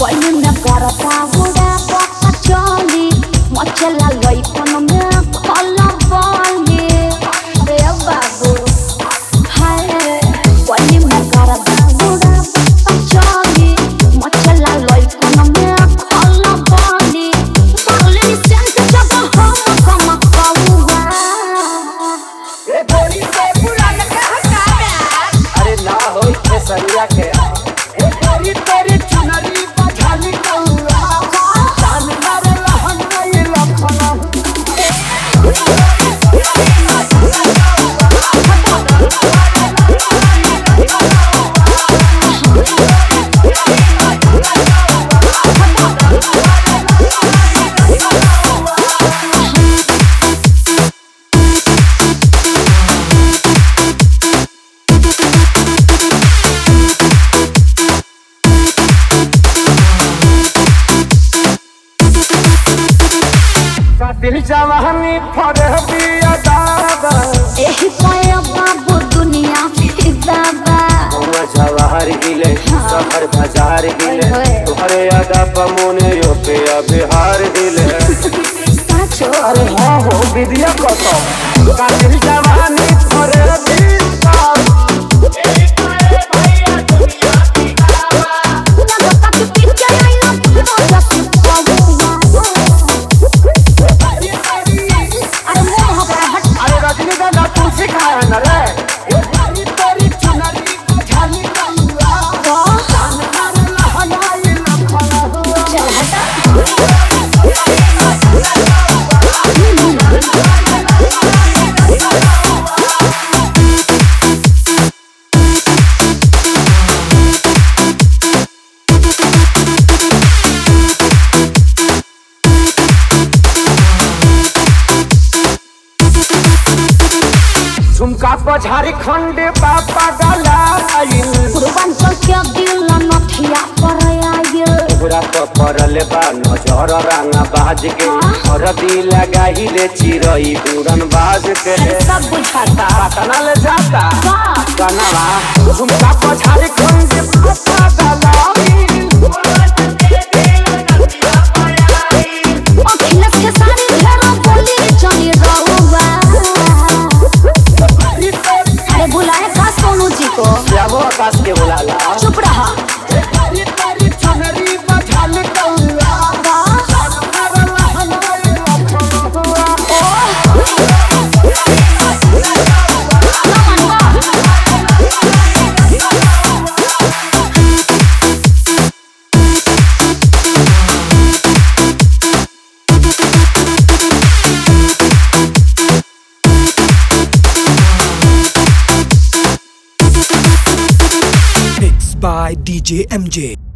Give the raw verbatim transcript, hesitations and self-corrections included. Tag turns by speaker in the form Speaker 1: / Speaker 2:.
Speaker 1: कोई न करता बुड़ा पक्का चली मचला लई कोन में खोला बाली रे बाबू हाय कोई न करता बुड़ा पक्का चली मचला लई कोन में खोला बाली बोले सेंट जब हम कम कौवा
Speaker 2: ए गोरी से बुला के हटाया अरे ना हो इतने सरिया के ए गोरी तेरी चुनरी बझाली कौवा जान मारे लहन ये लखना दिल जवानी फरबिया दादा
Speaker 1: एही पाया बाबू दुनिया फिदाबा
Speaker 2: हमरा जवाहर हिले सफर बाजार हिले तोहरे यादा पमोने यो पे बिहार हिले
Speaker 1: साचो
Speaker 2: अरे हां हो विद्या कसम का दिल जवानी फरबिया एही पाए भैया दुनिया फिदाबा
Speaker 1: ना तक पिके आई ना जस
Speaker 2: अरे रजनीगंधा तुलसी खाया न रे ए तेरी तेरी चुनरी बझाली कौवा जान मारे लहना ये लखना हुआ
Speaker 1: चल हटा
Speaker 2: झुमका पझारी खंड पापा गलाइल
Speaker 1: पूर्वांचल के दिल नथिया पर आइल
Speaker 2: पूरा तो परल बा नजर रंगा बाज के और दिल लगाई ले चिरई उड़न बाज के
Speaker 1: सब बुझाता
Speaker 2: पटना ले जाता
Speaker 1: वाह
Speaker 2: कनवा झुमका पझारी खंड पापा गलाइल
Speaker 1: अखिलेश के सारी घेरा बोली चली रहुआ अरे बुलाए का सोनू जी को
Speaker 2: श्यामो आकाश के बुलाला
Speaker 1: चुप रहा
Speaker 2: तेरी तेरी चुनरी बझाली कौवा जान मारे लहना ये लखना हुआ
Speaker 3: Mixed by D J M J.